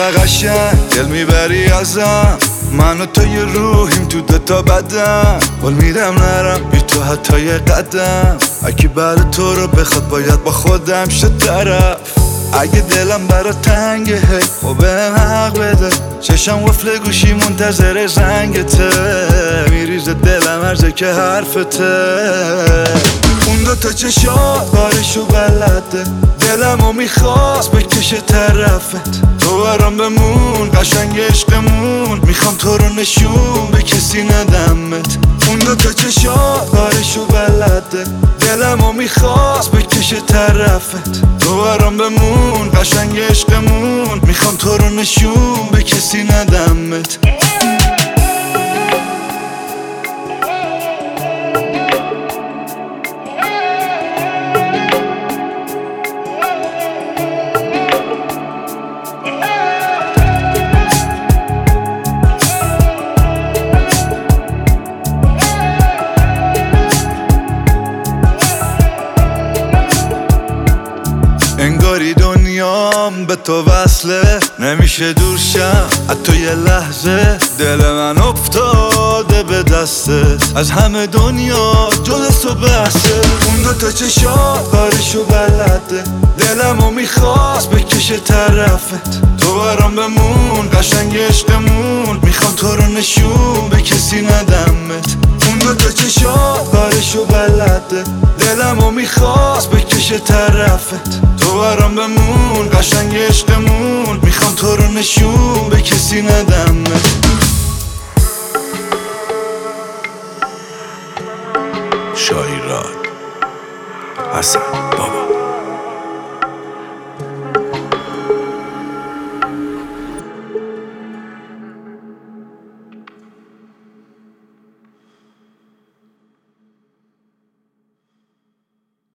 چقدر قشنگ دل میبری ازم، من و تو یه روحیم تو دوتا بدن، ول میدم نرم بی تو حتی یه قدم. اگه بعد تو رو بخواد باید با خودم شد طرف. اگه دلم برا تنگه هی خب بهم حق بده، چشم وفل گوشی منتظر زنگته، میریزه دلم هرزه که حرفته. اون دوتا چشات بارشو بلده، دلمو میخواست بکشه طرفت. تو برام بمون قشنگ عشقمون، میخوام تو رو نشون به کسی ندمت. اون دوتا چشات بارشو بلده، دلمو میخواست بکشه طرفت. تو برام بمون قشنگ عشقمون، میخوام تو رو نشون به کسی ندمت. انگاری دنیام به تو وصله، نمیشه دور شم حتی یه لحظه. دل من افتاده به دستت، از همه دنیا جز تو بحثه. اون دوتا چشات کارشو بلده، دلمو میخواست بکشه طرفت. تو برام بمون قشنگ عشقمون، میخوام تو رو نشون به کسی ندمت. اون دوتا چشات کارشو بلده، دلمو میخواست بکشه طرفت. تو برام بمون قشنگ عشقمون، میخوام تو رو نشون به کسی ندمت. شایراد حسن بابا.